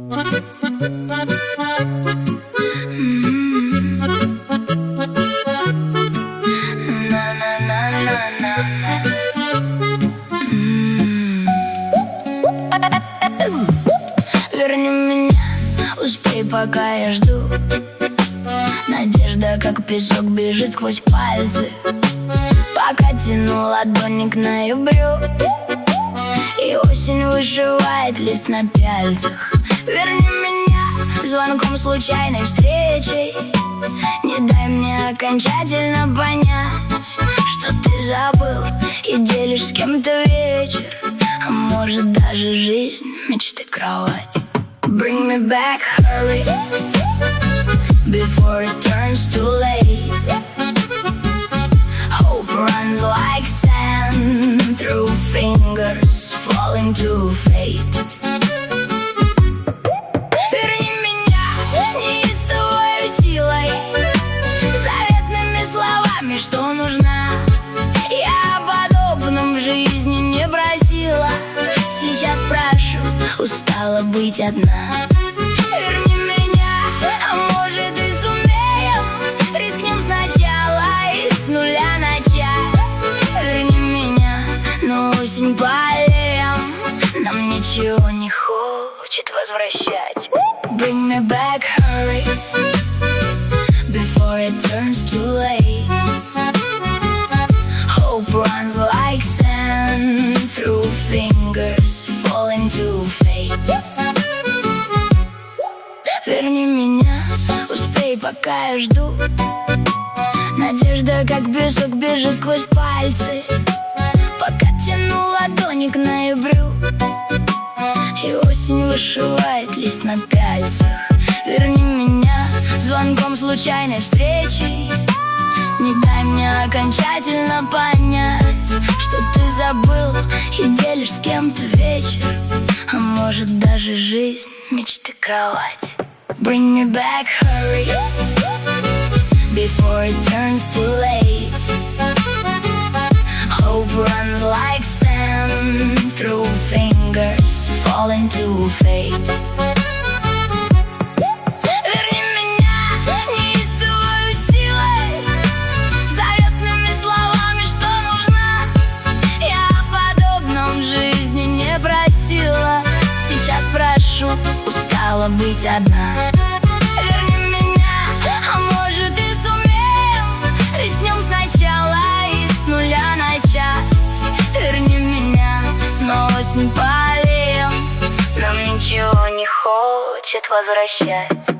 Верни меня, успей, пока я жду. Надежда, как песок, бежит сквозь пальцы, пока тяну ладони к ноябрю, и осень вышивает лист на пяльцах. Верни меня звонком случайной встречей. Не дай мне окончательно понять, что ты забыл и делишь с кем-то вечер, а может даже жизнь, мечты, кровать. Bring me back, hurry, before it turns too late. Hope runs like sand through fingers, falling to fate. Верни меня неистовой силой, заветными словами, что нужна. Я о подобном в жизни не просила, сейчас прошу, устала быть одна. Верни меня, а может и сумеем, рискнем сначала и с нуля начать. Верни меня, но осень полем, нам ничего не хочет возвращать. Bring me back, hurry, before it turns too late. Hope runs like sand through fingers, falling to fate. Верни меня, успей, пока я жду. Надежда, как песок, бежит сквозь пальцы, пока тяну ладони к ноябрю, и осень вышивает лист на пяльцах. Верни меня звонком случайной встречи. Не дай мне окончательно понять, что ты забыл и делишь с кем-то вечер, а может даже жизнь, мечты, кровать. Bring me back, hurry, before it turns too late. Hope runs like sand through fingers, falling to fate. Верни меня неистовой силой, заветными словами, что нужна. Я о подобном в жизни не просила, сейчас прошу, устала быть одна. Верни меня, а может и сумеем, рискнем сначала и с нуля начать. Верни меня, но осень полем, нам ничего не хочет возвращать.